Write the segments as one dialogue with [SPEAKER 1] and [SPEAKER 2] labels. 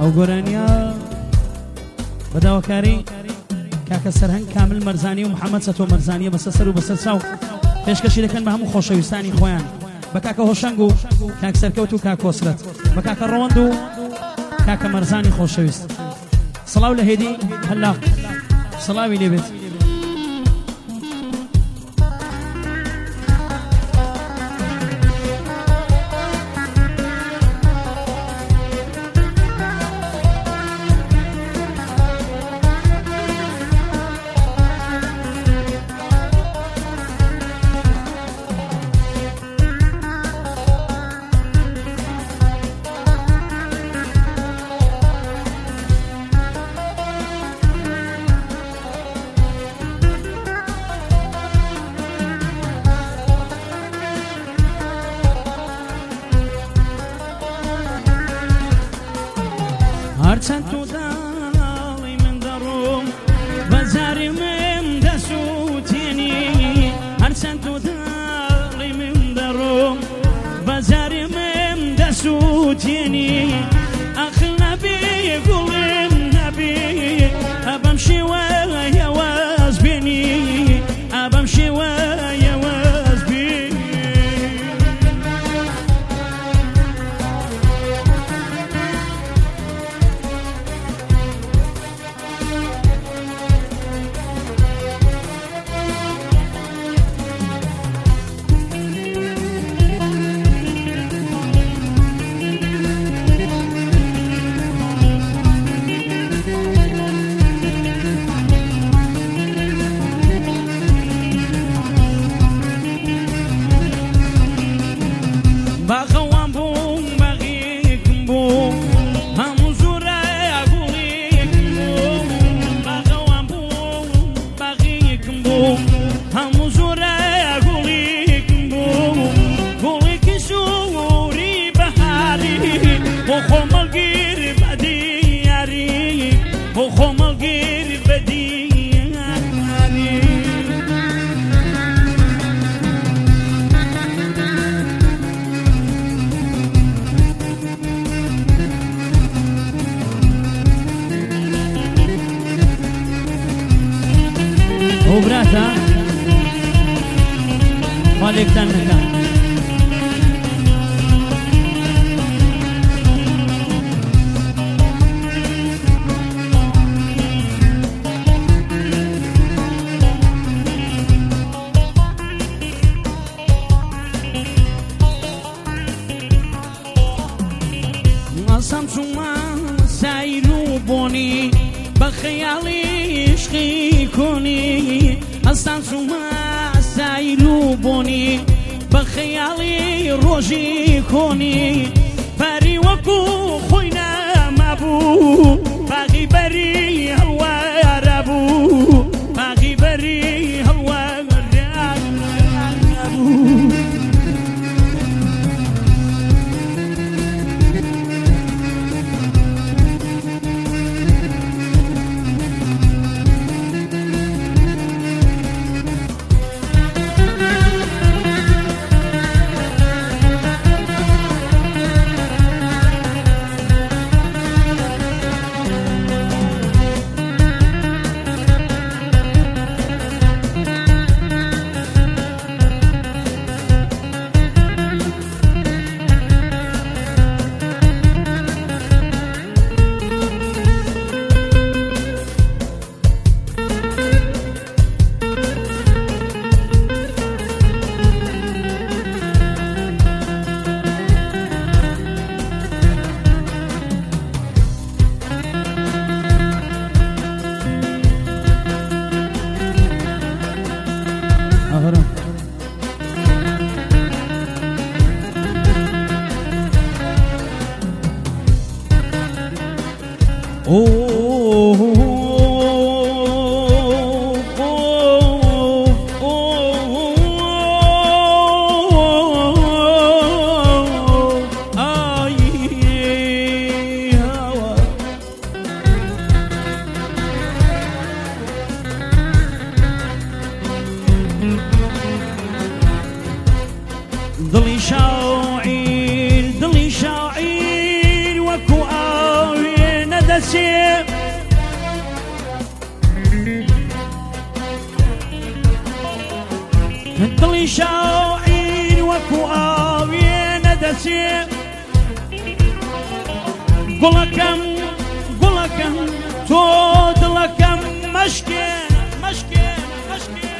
[SPEAKER 1] ئەو گۆرانیە بەداواکاری کاکە سەرهەنگ کامل مەرزانی و محەممەد چەتۆ مەرزانیە بەسەر سەر و بەسەر چاو پێشکەشی دەکەن بە هەموو خۆشەویستانی خۆیان بە کاکە هۆشەنگ و کاک سەرکەوت و کاکۆسرەت بە کاکە ڕۆند و کاکە مەرزانی خۆشەویست سڵاو لە هێدی هەلاق سڵاوی لێبێت هەرچەند تو داڵی من دەڕۆم بەزاری من دەسووتێنی هەرچەند تو داڵی من دەڕۆم بەزاری من دەسووتێنی ئەخل نەبێ گوڵم نەبێ ئەبەم شێوەیە واز بێنی ئەبەم شێوەیە واز بێنی باخەوان بووم بەغێکم بووم هەموو زۆرە گوڵێکم بووم باخەوان بووم بەغێکم بووم هەموو زۆرە گوڵێکم بووم گوڵێکی سووری بەهاری بۆ خۆمەڵگیر بەدیاری بۆ خۆمەڵگیر بەدیاری ئەو براتە مالێکتان نەکەن ئەسەم چوومە سەیر و بۆنی بە خەیاڵی عشقی کۆنی ئەستان چوومە سەیر و بۆنی بە خەیاڵی ڕۆژی کۆنی پەری وەکو خۆی نەمابوو باغی بەری هەڵوارە بوو باغی بەری هەڵوارە بوو دڵی شاعیر وەکو ئاوێ دەچێ دڵی شاعیر وەکو ئاوێنە دەچێ گوڵەکەم گوڵەکەم تۆ دڵەکەم مەشکێن مەشکێن مەشکێن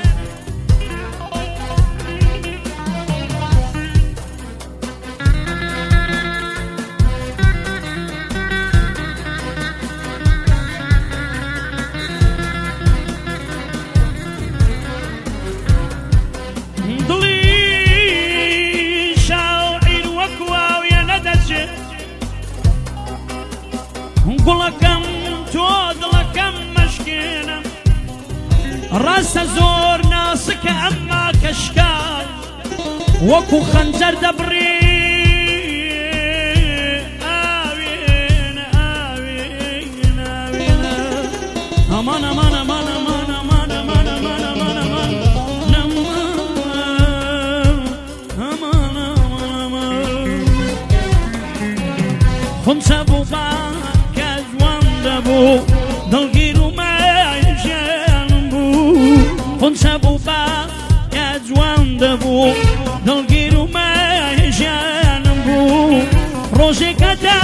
[SPEAKER 1] گوڵەکەم تۆ دڵەکەم مەشکێنە ڕاستە زۆر ناسکە ئەمما کەشکار وەکو خەنجەر دەبڕێ ئاوێنە ئاوێنە ئاوێنە ئەمان ئەمان ئەمان ئەمان ئەمان ئەمان ئەمان ئەمان ئەمان ئەمان ئەمان خونچە بوو دڵگیر و مایژێن بوو خونچە بوو بە یا جوان دەبوو دڵگیر و مایژێن بوو ڕۆژێکە